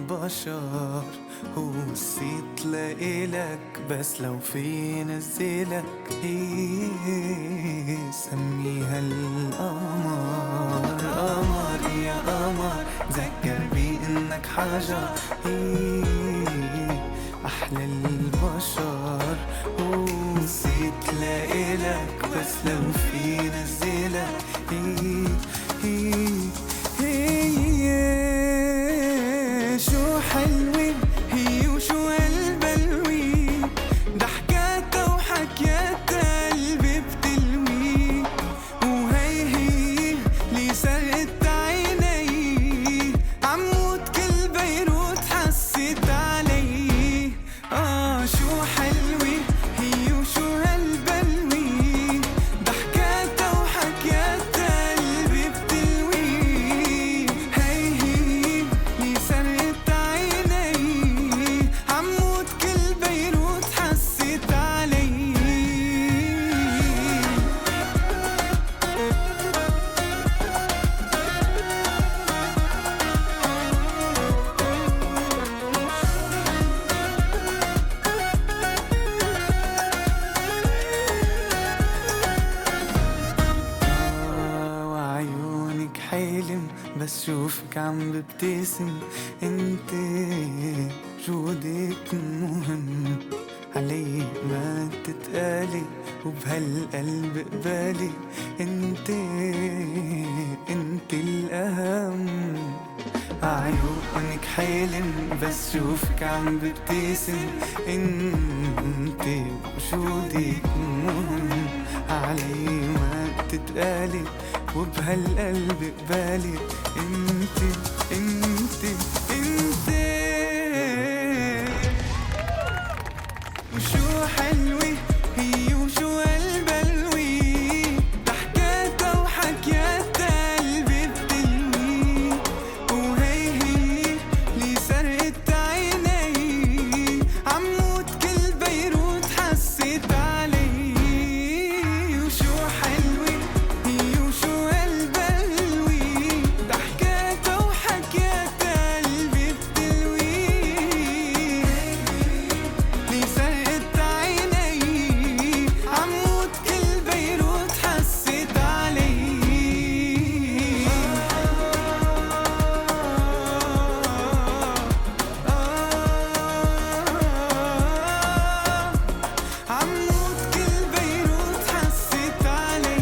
البشر، وصيت لإلك بس لو في نزلك سميها القمر. قمر يا قمر ذكر بي انك حجر، احلى البشر، وصيت لإلك بس لو في نزلك شو حلوة هي وشو هالبلوي، ضحكاتها وحكياتها قلبي بتلوي، وهي اللي سرقت عيني، عموت كل بيروت حست علي. شو حلوة هي وشو هالبلوي، ضحكاتها وحكياتها قلبي بتلوي، هي اللي سرقت عيني، عموت كل بيروت حست علي. وعيونك حلم بس شوفك عم ببتسم، انت وجودك مهم علي ما تتقالي، وبهالقلب قبالي انت الأهم. عيونك حلم بس شوفك عم ببتسم، انت وجودك مهم علي ما تتقالي، وبهالقلب قبالي انت وشو حلوة هي وشو هالبلوي، ضحكاتها وحكياتها قلبي بتلوي، وهي اللي سرقت عيني، عموت كل بيروت حست علي. وشو حلوة هي وشو هالبلوي، ضحكاتها وحكياتها قلبي بتلوي، اللي سرقت عيني، عموت كل بيروت حست علي. عموت كل بيروت حست علي.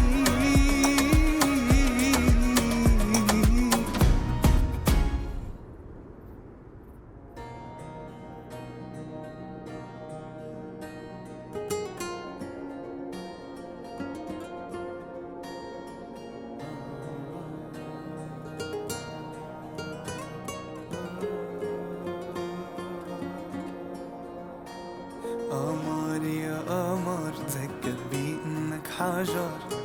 قمر يا قمر ذكر بي انك حجر،